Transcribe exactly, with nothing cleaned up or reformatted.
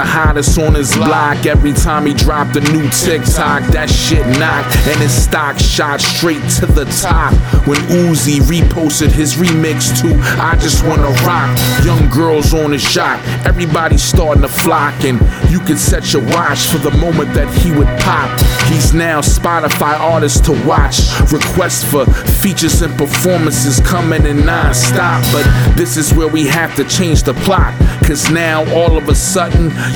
hottest on his block. Every time he dropped a new TikTok, that shit knocked, and his stock shot straight to the top. When Uzi reposted his remix to I Just Wanna Rock, young girls on his shot, everybody starting to flock, and you could set your watch for the moment that he would pop. He's now Spotify artist to watch. Requests for features and performances coming in non-stop. But this is where we have to change the plot, cause now all of a sudden